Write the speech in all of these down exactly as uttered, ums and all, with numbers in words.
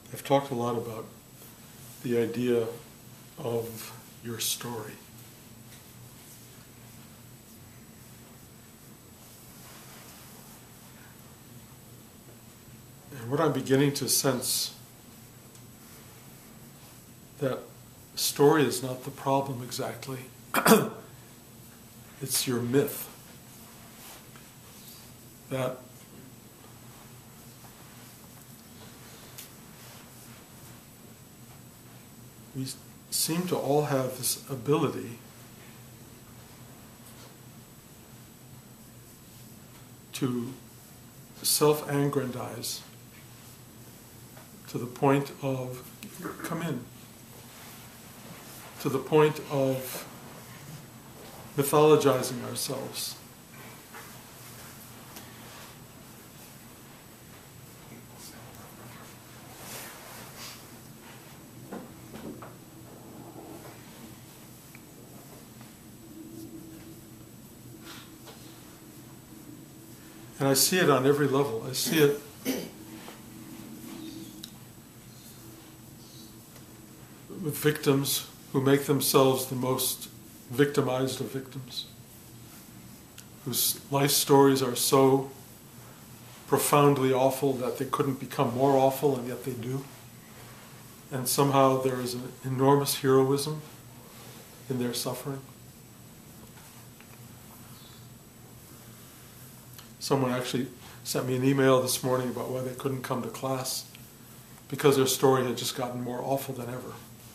I've talked a lot about the idea of your story. And what I'm beginning to sense, that story is not the problem exactly. It's your myth. That we seem to all have this ability to self-aggrandize to the point of, come in, to the point of mythologizing ourselves. And I see it on every level. I see it with victims who make themselves the most victimized of victims, whose life stories are so profoundly awful that they couldn't become more awful, and yet they do. And somehow there is an enormous heroism in their suffering. Someone actually sent me an email this morning about why they couldn't come to class, because their story had just gotten more awful than ever.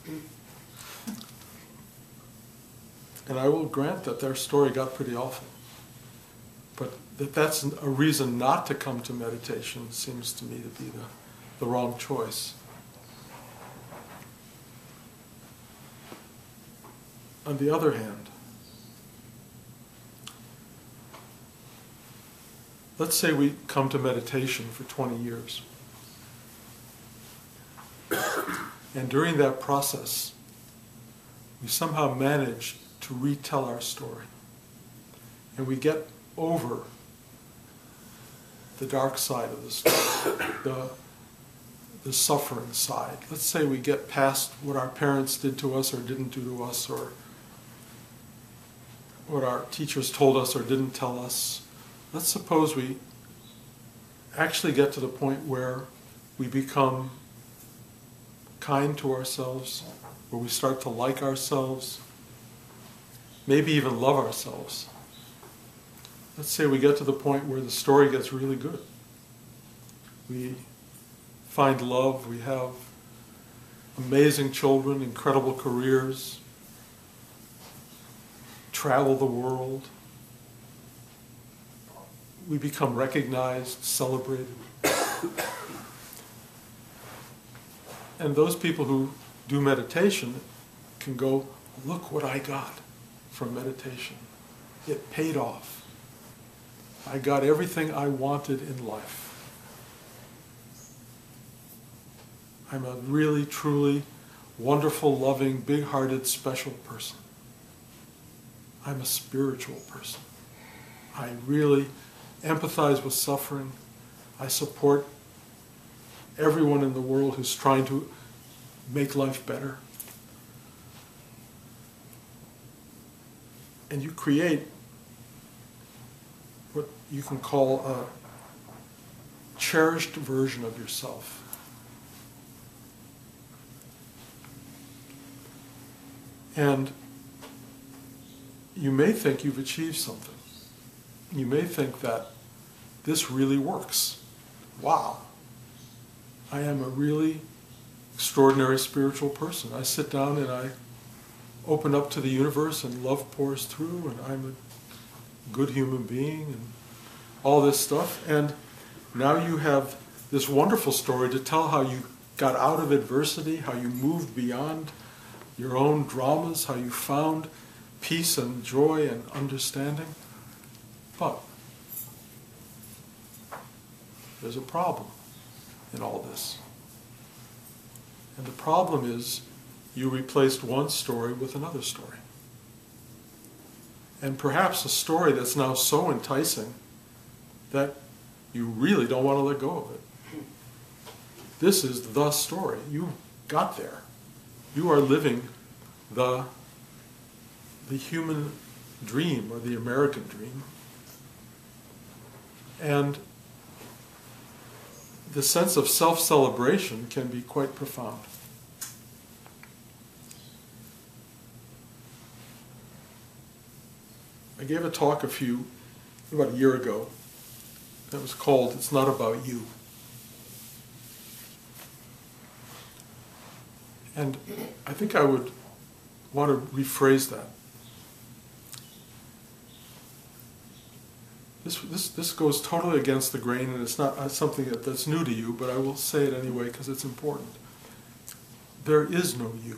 And I will grant that their story got pretty awful. But that that's a reason not to come to meditation seems to me to be the, the wrong choice. On the other hand, let's say we come to meditation for twenty years. And during that process, we somehow manage to retell our story. And we get over the dark side of the story, the, the suffering side. Let's say we get past what our parents did to us or didn't do to us, or what our teachers told us or didn't tell us. Let's suppose we actually get to the point where we become kind to ourselves, where we start to like ourselves, maybe even love ourselves. Let's say we get to the point where the story gets really good. We find love, we have amazing children, incredible careers, travel the world. We become recognized, celebrated. And those people who do meditation can go, look what I got from meditation. It paid off. I got everything I wanted in life. I'm a really, truly wonderful, loving, big-hearted, special person. I'm a spiritual person. I really empathize with suffering. I support everyone in the world who's trying to make life better. And you create what you can call a cherished version of yourself. And you may think you've achieved something. You may think that this really works. Wow. I am a really extraordinary spiritual person. I sit down and I open up to the universe and love pours through, and I'm a good human being and all this stuff. And now you have this wonderful story to tell how you got out of adversity, how you moved beyond your own dramas, how you found peace and joy and understanding. But there's a problem in all this. And the problem is you replaced one story with another story. And perhaps a story that's now so enticing that you really don't want to let go of it. this is the story. You got there. You are living the, the human dream, or the American dream. And the sense of self-celebration can be quite profound. I gave a talk a few, about a year ago, that was called "It's Not About You." And I think I would want to rephrase that. This, this, this goes totally against the grain, and it's not something that, that's new to you, but I will say it anyway because it's important. There is no you.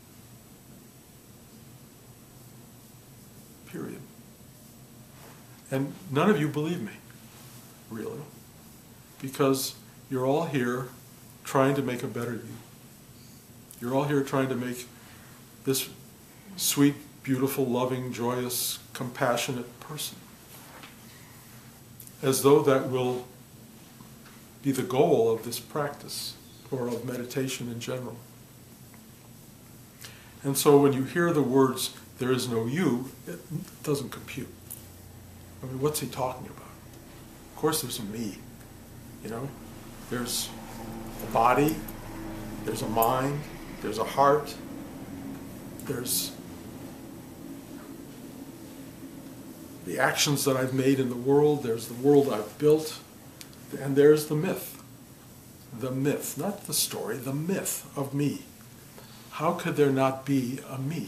Period. And none of you believe me, really, because you're all here trying to make a better you. You're all here trying to make this sweet, beautiful, loving, joyous, compassionate person, as though that will be the goal of this practice, or of meditation in general. And so when you hear the words, "there is no you," it doesn't compute. I mean, what's he talking about? Of course there's a me, you know? There's a body, there's a mind, there's a heart, there's the actions that I've made in the world, there's the world I've built, and there's the myth. The myth, not the story, the myth of me. How could there not be a me?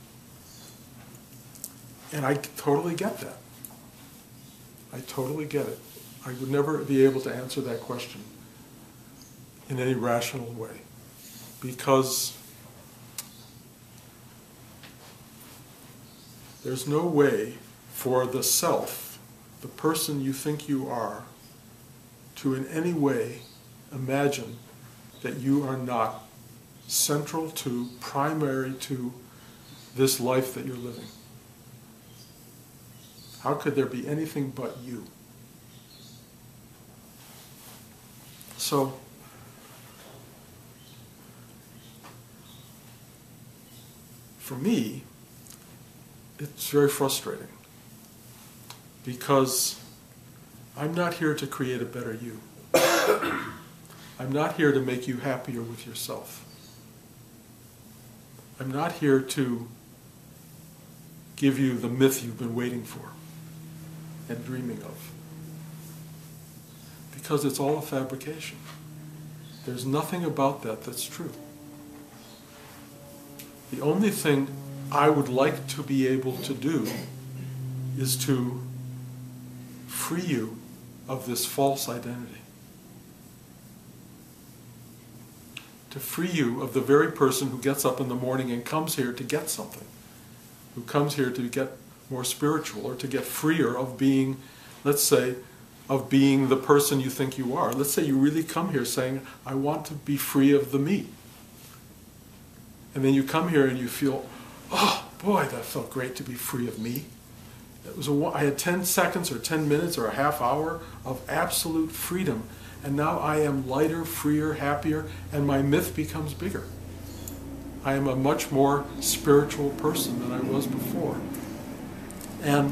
And I totally get that. I totally get it. I would never be able to answer that question in any rational way, because there's no way for the self, the person you think you are, to in any way imagine that you are not central to, primary to, this life that you're living. How could there be anything but you? So, for me, it's very frustrating, because I'm not here to create a better you. I'm not here to make you happier with yourself. I'm not here to give you the myth you've been waiting for and dreaming of, because it's all a fabrication. There's nothing about that that's true. The only thing I would like to be able to do is to free you of this false identity. To free you of the very person who gets up in the morning and comes here to get something, who comes here to get more spiritual, or to get freer of being, let's say, of being the person you think you are. Let's say you really come here saying, I want to be free of the me. And then you come here and you feel, oh boy, that felt great to be free of me. It was a, I had ten seconds or ten minutes or a half hour of absolute freedom, and now I am lighter, freer, happier, and my myth becomes bigger. I am a much more spiritual person than I was before. And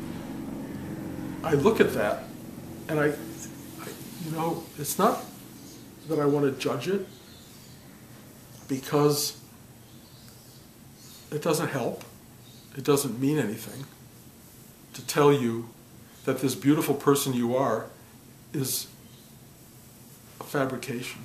I look at that, and I, I, you know, it's not that I want to judge it, because it doesn't help. It doesn't mean anything to tell you that this beautiful person you are is a fabrication.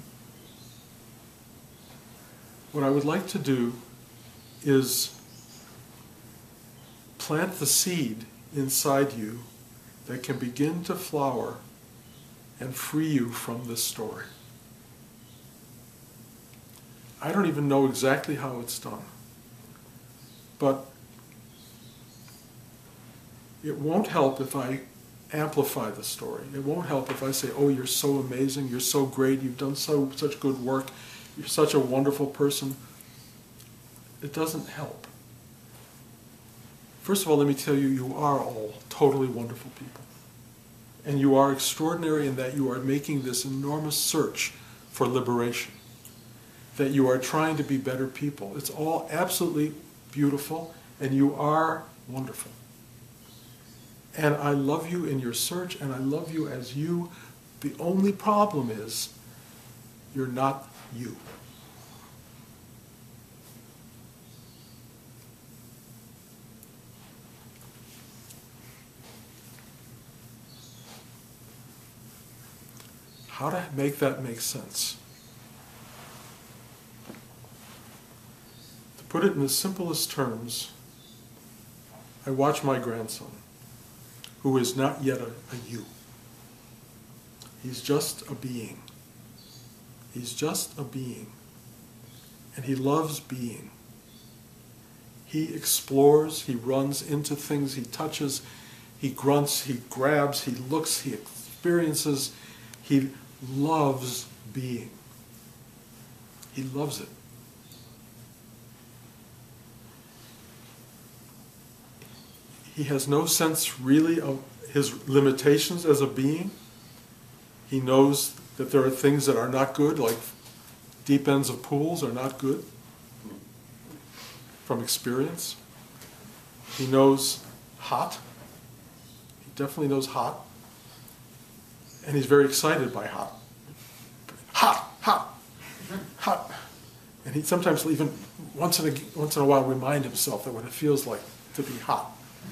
What I would like to do is plant the seed inside you that can begin to flower and free you from this story. I don't even know exactly how it's done, but it won't help if I amplify the story. It won't help if I say, oh, you're so amazing, you're so great, you've done so such good work, you're such a wonderful person. It doesn't help. First of all, let me tell you, you are all totally wonderful people. And you are extraordinary in that you are making this enormous search for liberation, that you are trying to be better people. It's all absolutely beautiful, and you are wonderful. And I love you in your search, and I love you as you. The only problem is you're not you. How to make that make sense? To put it in the simplest terms, I watch my grandson, who is not yet a, a you. He's just a being. He's just a being. And he loves being. He explores, he runs into things, he touches, he grunts, he grabs, he looks, he experiences. He loves being. He loves it. He has no sense really of his limitations as a being. He knows that there are things that are not good, like deep ends of pools are not good from experience. He knows hot. He definitely knows hot. And he's very excited by hot. Hot, hot, hot. And he sometimes even, once in a, once in a while, remind himself that what it feels like to be hot.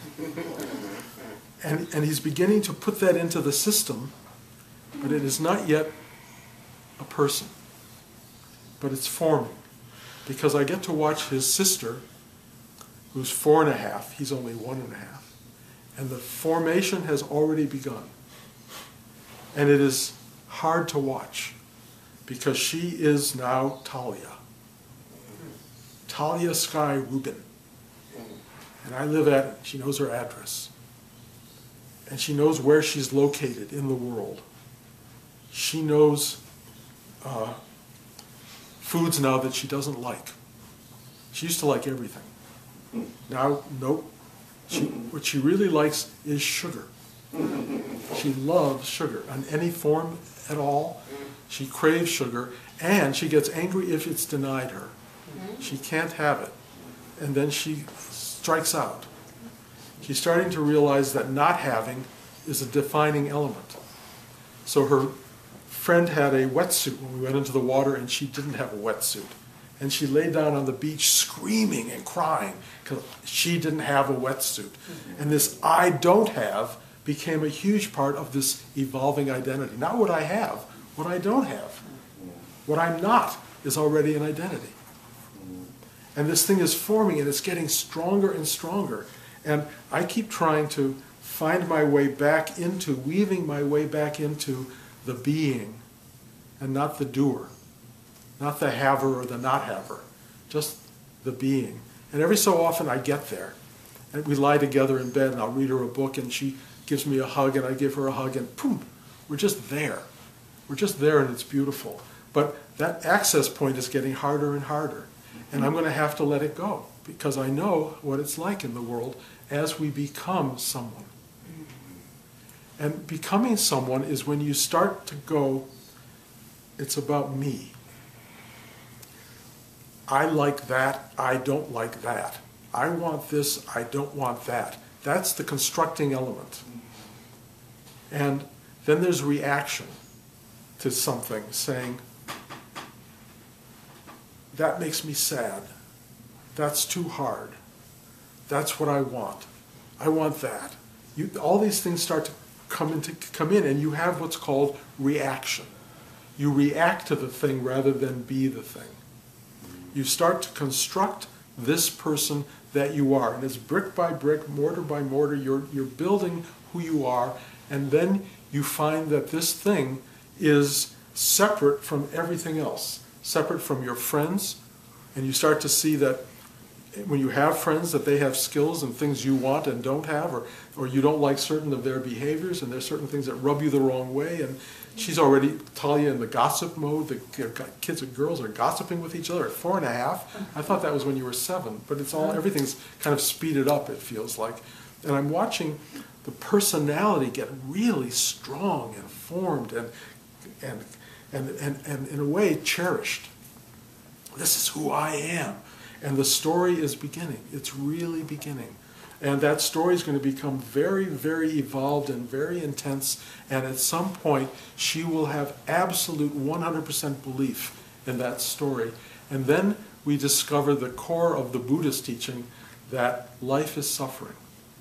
And, and he's beginning to put that into the system, but it is not yet a person. But it's forming. Because I get to watch his sister, who's four and a half, he's only one and a half, and the formation has already begun. And it is hard to watch, because she is now Talia. Talia Sky Rubin. And I live at it. She knows her address. And she knows where she's located in the world. She knows uh, foods now that she doesn't like. She used to like everything. Now, nope. She, what she really likes is sugar. She loves sugar in any form at all. She craves sugar, and she gets angry if it's denied her. She can't have it. And then she strikes out. She's starting to realize that not having is a defining element. So her friend had a wetsuit when we went into the water, and she didn't have a wetsuit. And she lay down on the beach screaming and crying because she didn't have a wetsuit. And this I don't have became a huge part of this evolving identity. Not what I have, what I don't have. What I'm not is already an identity. And this thing is forming, and it's getting stronger and stronger. And I keep trying to find my way back into, weaving my way back into the being, and not the doer. Not the haver or the not haver. Just the being. And every so often I get there. And we lie together in bed, and I'll read her a book, and she gives me a hug, and I give her a hug, and boom, we're just there. We're just there, and it's beautiful. But that access point is getting harder and harder. And I'm going to have to let it go, because I know what it's like in the world as we become someone. And becoming someone is when you start to go, it's about me. I like that, I don't like that. I want this, I don't want that. That's the constructing element. And then there's reaction to something, saying, that makes me sad. That's too hard. That's what I want. I want that. You, all these things start to come, into, come in, and you have what's called reaction. You react to the thing rather than be the thing. You start to construct this person that you are. And it's brick by brick, mortar by mortar. You're, you're building who you are. And then you find that this thing is separate from everything else. Separate from your friends. And you start to see that when you have friends, that they have skills and things you want and don't have, or, or you don't like certain of their behaviors, and there's certain things that rub you the wrong way. And she's already, Talia, in the gossip mode. The kids and girls are gossiping with each other at four and a half. I thought that was when you were seven, but it's all, everything's kind of speeded up, it feels like. And I'm watching the personality get really strong and formed, and, and and, and, and in a way cherished. This is who I am. And the story is beginning. It's really beginning. And that story is going to become very, very evolved and very intense. And at some point, she will have absolute one hundred percent belief in that story. And then we discover the core of the Buddhist teaching that life is suffering.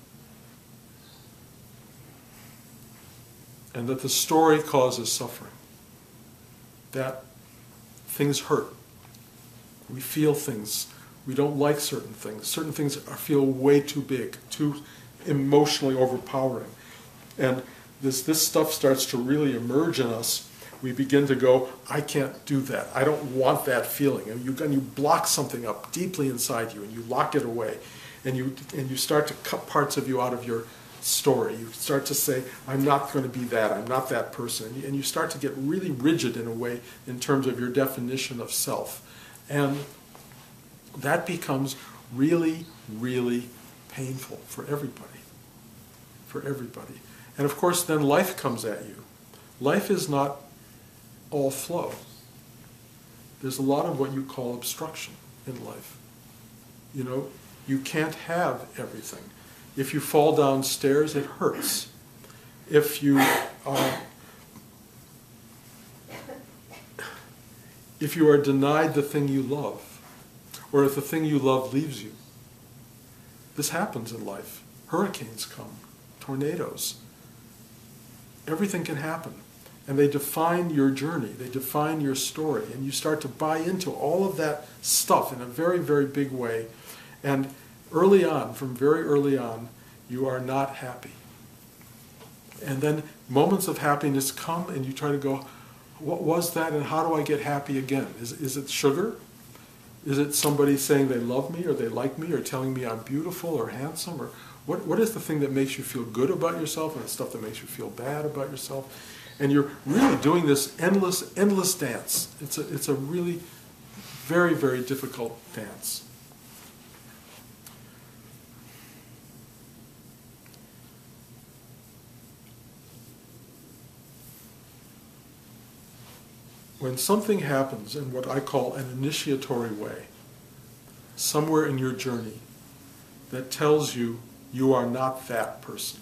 And that the story causes suffering. That things hurt. We feel things. We don't like certain things. Certain things are, feel way too big, too emotionally overpowering. And this, this stuff starts to really emerge in us. We begin to go, I can't do that. I don't want that feeling. And you, and you block something up deeply inside you, and you lock it away. And you, and you start to cut parts of you out of your story. You start to say, I'm not going to be that. I'm not that person. And you start to get really rigid in a way in terms of your definition of self. And that becomes really, really painful for everybody. For everybody. And of course, then life comes at you. Life is not all flow. There's a lot of what you call obstruction in life. You know, you can't have everything. If you fall downstairs, it hurts. If you uh, if you are denied the thing you love, or if the thing you love leaves you. This happens in life. Hurricanes come, tornadoes. Everything can happen. And they define your journey. They define your story. And you start to buy into all of that stuff in a very, very big way. And early on, from very early on, you are not happy. And then moments of happiness come and you try to go, what was that and how do I get happy again? Is, is it sugar? Is it somebody saying they love me or they like me or telling me I'm beautiful or handsome? Or what, what is the thing that makes you feel good about yourself and the stuff that makes you feel bad about yourself? And you're really doing this endless, endless dance. It's a, it's a really very, very difficult dance. When something happens in what I call an initiatory way, somewhere in your journey, that tells you you are not that person.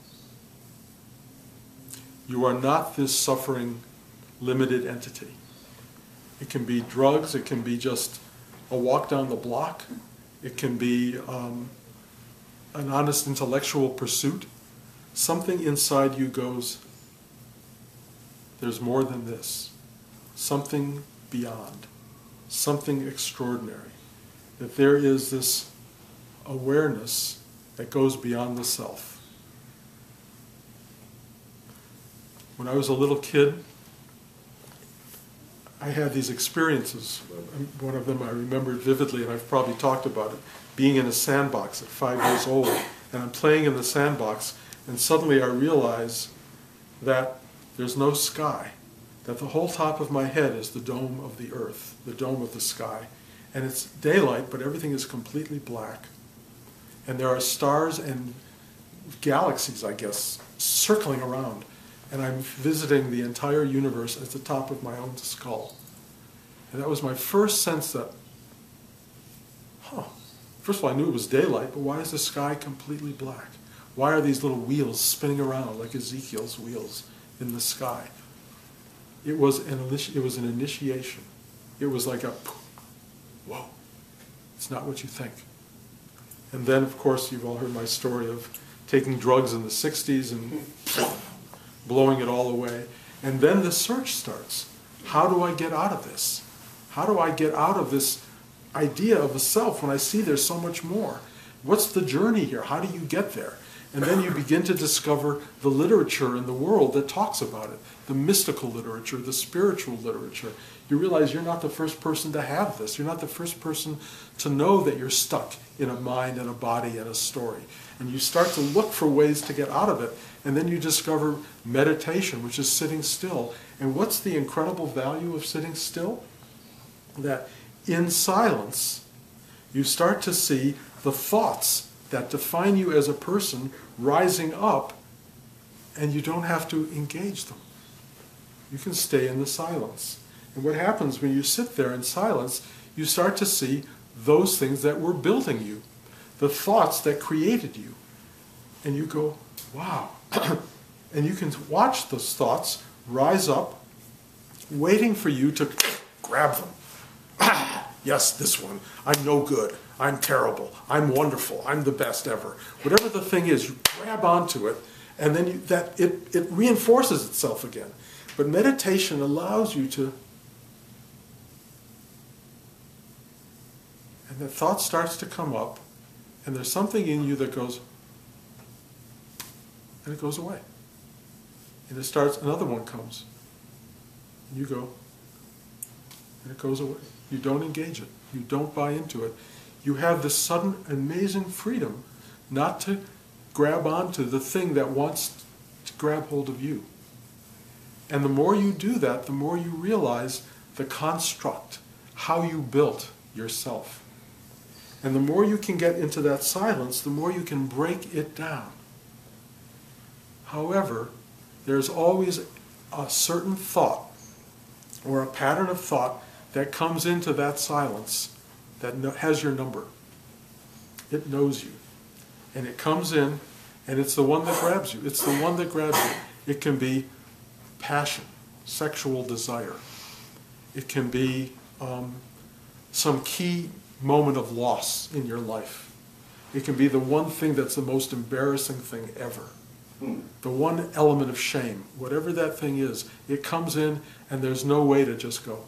You are not this suffering, limited entity. It can be drugs, it can be just a walk down the block, it can be um, an honest intellectual pursuit. Something inside you goes, there's more than this. Something beyond, something extraordinary. That there is this awareness that goes beyond the self. When I was a little kid, I had these experiences. One of them I remembered vividly, and I've probably talked about it, being in a sandbox at five years old. And I'm playing in the sandbox, and suddenly I realize that there's no sky. That the whole top of my head is the dome of the earth, the dome of the sky. And it's daylight, but everything is completely black. And there are stars and galaxies, I guess, circling around. And I'm visiting the entire universe at the top of my own skull. And that was my first sense that, huh, first of all, I knew it was daylight, but why is the sky completely black? Why are these little wheels spinning around like Ezekiel's wheels in the sky? It was an it was an initiation. It was like a, whoa, it's not what you think. And then, of course, you've all heard my story of taking drugs in the sixties and blowing it all away. And then the search starts. How do I get out of this? How do I get out of this idea of a self when I see there's so much more? What's the journey here? How do you get there? And then you begin to discover the literature in the world that talks about it, the mystical literature, the spiritual literature. You realize you're not the first person to have this. You're not the first person to know that you're stuck in a mind and a body and a story. And you start to look for ways to get out of it. And then you discover meditation, which is sitting still. And what's the incredible value of sitting still? That in silence, you start to see the thoughts that define you as a person rising up, and you don't have to engage them. You can stay in the silence. And what happens when you sit there in silence, you start to see those things that were building you, the thoughts that created you. And you go, wow. And you can watch those thoughts rise up, waiting for you to grab them. Ah, yes, this one. I'm no good. I'm terrible. I'm wonderful. I'm the best ever. Whatever the thing is, you grab onto it, and then you, that it, it reinforces itself again. But meditation allows you to, and the thought starts to come up, and there's something in you that goes, and it goes away. And it starts, another one comes. And you go, and it goes away. You don't engage it. You don't buy into it. You have this sudden, amazing freedom not to grab onto the thing that wants to grab hold of you. And the more you do that, the more you realize the construct, how you built yourself. And the more you can get into that silence, the more you can break it down. However, there's always a certain thought or a pattern of thought that comes into that silence that has your number. It knows you. And it comes in, and it's the one that grabs you. It's the one that grabs you. It can be passion, sexual desire. It can be um, some key moment of loss in your life. It can be the one thing that's the most embarrassing thing ever. Hmm. The one element of shame, whatever that thing is, it comes in and there's no way to just go.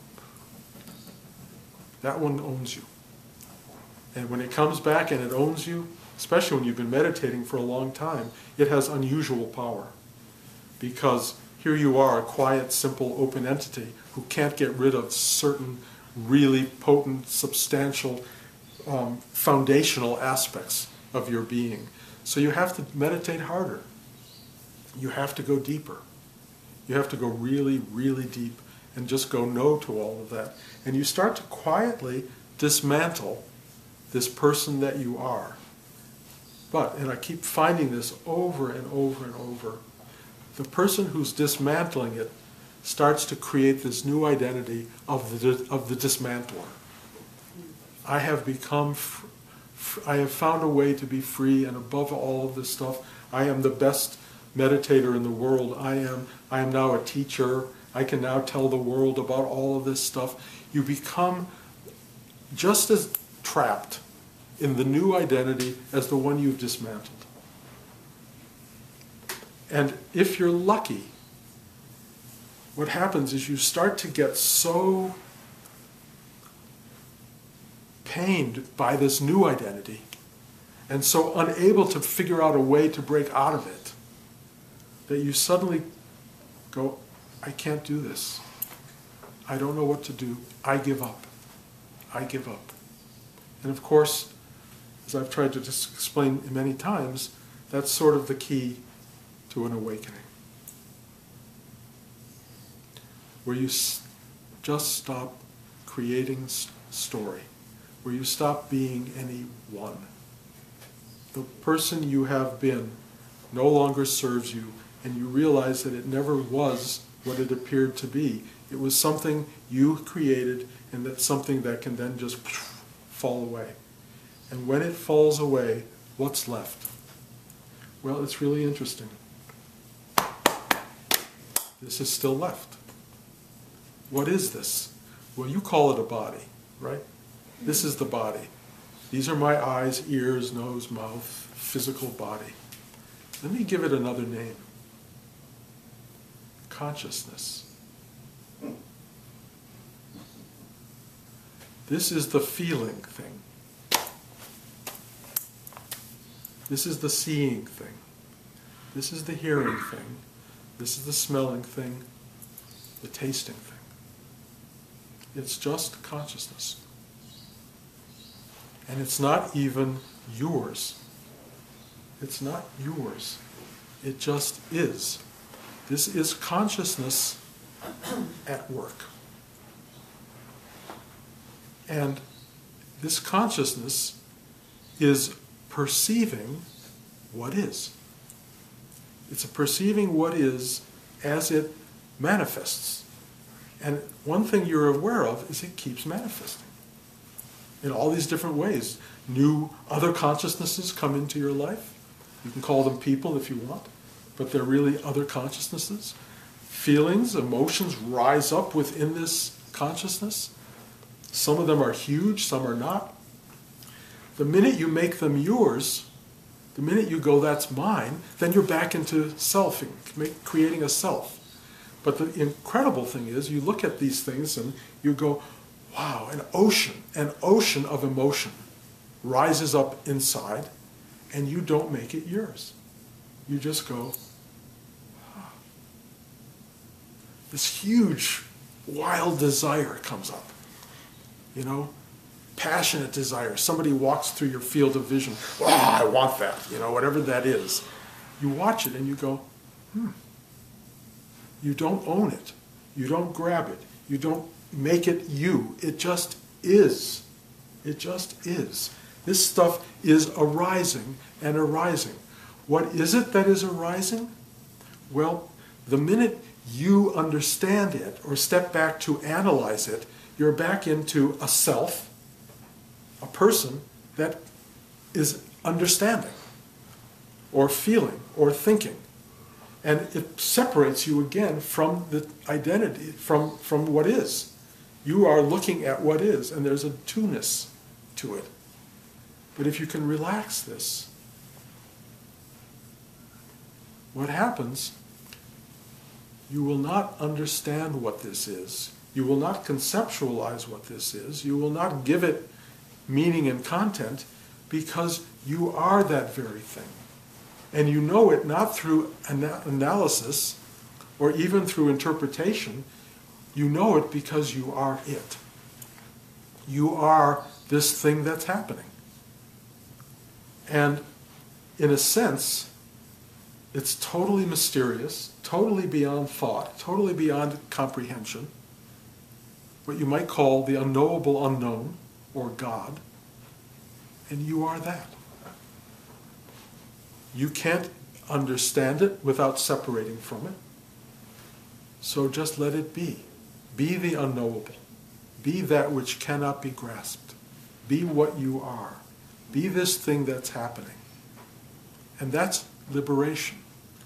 That one owns you. And when it comes back and it owns you, especially when you've been meditating for a long time, it has unusual power. Because here you are, a quiet, simple, open entity who can't get rid of certain really potent, substantial, um, foundational aspects of your being. So you have to meditate harder. You have to go deeper. You have to go really, really deep and just go no to all of that. And you start to quietly dismantle this person that you are. But, and I keep finding this over and over and over, the person who's dismantling it starts to create this new identity of the, of the dismantler. I have become, fr fr I have found a way to be free, and above all of this stuff, I am the best meditator in the world. I am, I am now a teacher. I can now tell the world about all of this stuff. You become just as trapped in the new identity as the one you've dismantled. And if you're lucky, what happens is you start to get so pained by this new identity and so unable to figure out a way to break out of it that you suddenly go, I can't do this. I don't know what to do. I give up. I give up. And of course, as I've tried to just explain many times, that's sort of the key to an awakening. Where you s just stop creating story. Where you stop being any one. The person you have been no longer serves you, and you realize that it never was what it appeared to be. It was something you created, and that's something that can then just fall away. And when it falls away, what's left? Well, it's really interesting. This is still left. What is this? Well, you call it a body, right? This is the body. These are my eyes, ears, nose, mouth, physical body. Let me give it another name. Consciousness. This is the feeling thing. This is the seeing thing. This is the hearing thing. This is the smelling thing, the tasting thing. It's just consciousness. And it's not even yours. It's not yours. It just is. This is consciousness at work. And this consciousness is perceiving what is. It's a perceiving what is as it manifests. And one thing you're aware of is it keeps manifesting in all these different ways. New other consciousnesses come into your life. You can call them people if you want, but they're really other consciousnesses. Feelings, emotions rise up within this consciousness. Some of them are huge, some are not. The minute you make them yours, the minute you go, that's mine, then you're back into selfing, make, creating a self. But the incredible thing is, you look at these things and you go, wow, an ocean, an ocean of emotion rises up inside, and you don't make it yours. You just go, ah. This huge, wild desire comes up. You know, passionate desire. Somebody walks through your field of vision. Wow, I want that. You know, whatever that is. You watch it and you go, hmm. You don't own it. You don't grab it. You don't make it you. It just is. It just is. This stuff is arising and arising. What is it that is arising? Well, the minute you understand it or step back to analyze it, you're back into a self, a person that is understanding or feeling or thinking. And it separates you again from the identity, from, from what is. You are looking at what is, and there's a two-ness to it. But if you can relax this, what happens, you will not understand what this is. You will not conceptualize what this is. You will not give it meaning and content because you are that very thing. And you know it not through ana- analysis or even through interpretation. You know it because you are it. You are this thing that's happening. And in a sense, it's totally mysterious, totally beyond thought, totally beyond comprehension. What you might call the unknowable unknown, or God. And you are that. You can't understand it without separating from it. So just let it be. Be the unknowable. Be that which cannot be grasped. Be what you are. Be this thing that's happening. And that's liberation.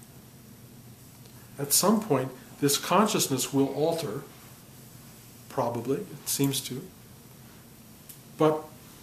At some point, this consciousness will alter, probably, it seems to. But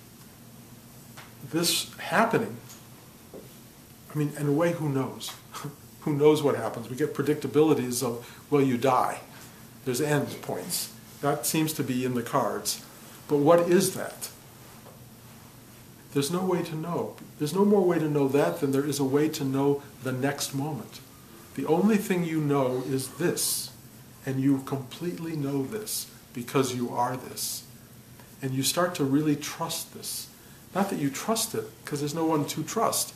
this happening, I mean, in a way, who knows? Who knows what happens? We get predictabilities of, well, you die. There's end points. That seems to be in the cards. But what is that? There's no way to know. There's no more way to know that than there is a way to know the next moment. The only thing you know is this. And you completely know this because you are this. And you start to really trust this. Not that you trust it, because there's no one to trust.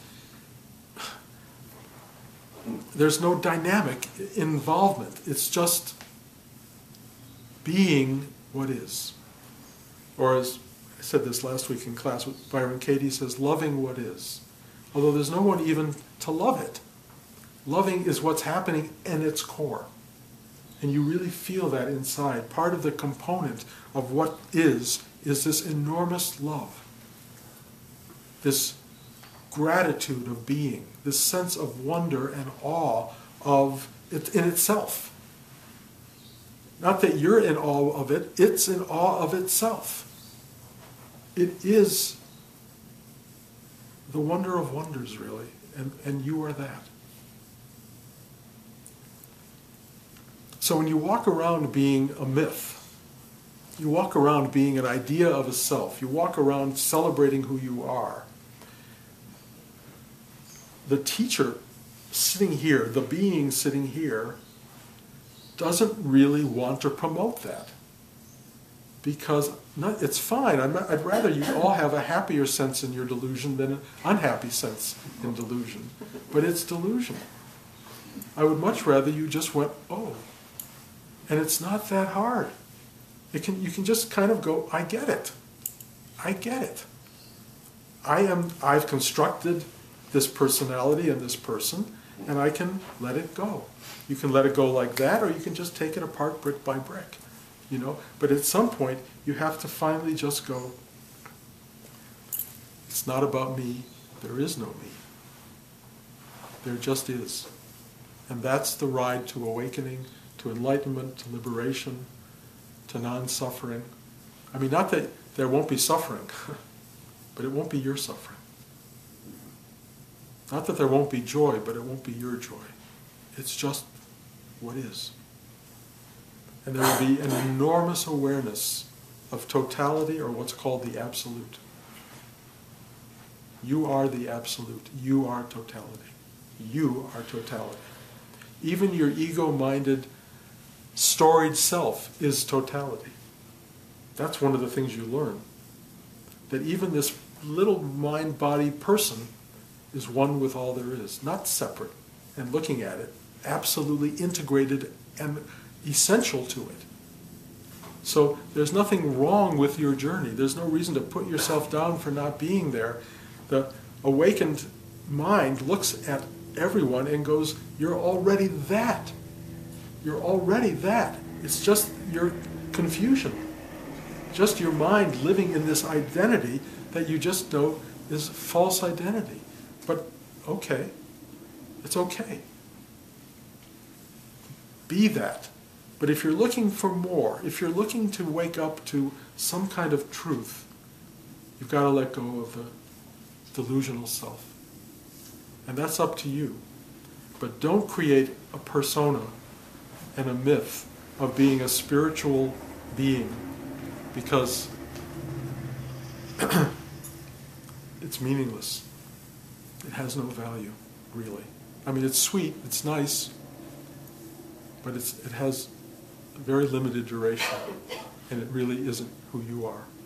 There's no dynamic involvement. It's just being what is. Or as I said this last week in class with Byron Katie, says, loving what is. Although there's no one even to love it. Loving is what's happening in its core. And you really feel that inside. Part of the component of what is, is this enormous love. This gratitude of being. This sense of wonder and awe of it in itself. Not that you're in awe of it, it's in awe of itself. It is the wonder of wonders, really, and, and you are that. So when you walk around being a myth, you walk around being an idea of a self, you walk around celebrating who you are, the teacher sitting here, the being sitting here, doesn't really want to promote that. Because not, it's fine. I'm not, I'd rather you all have a happier sense in your delusion than an unhappy sense in delusion. But it's delusion. I would much rather you just went, oh. And it's not that hard. It can, you can just kind of go, I get it. I get it. I am, I've constructed this personality and this person, and I can let it go. You can let it go like that, or you can just take it apart brick by brick, you know. But at some point, you have to finally just go, it's not about me, there is no me. There just is. And that's the ride to awakening, to enlightenment, to liberation, to non-suffering. I mean, not that there won't be suffering, but it won't be your suffering. Not that there won't be joy, but it won't be your joy. It's just what is. And there will be an enormous awareness of totality, or what's called the absolute. You are the absolute. You are totality. You are totality. Even your ego-minded, storied self is totality. That's one of the things you learn. That even this little mind-body person is one with all there is, not separate, and looking at it, absolutely integrated and essential to it. So there's nothing wrong with your journey. There's no reason to put yourself down for not being there. The awakened mind looks at everyone and goes, you're already that. You're already that. It's just your confusion. Just your mind living in this identity that you just know is false identity. But okay, it's okay. Be that. But if you're looking for more, if you're looking to wake up to some kind of truth, you've got to let go of the delusional self. And that's up to you. But don't create a persona and a myth of being a spiritual being, because it's meaningless. It has no value, really. I mean, it's sweet, it's nice, but it's, it has very limited duration, and it really isn't who you are.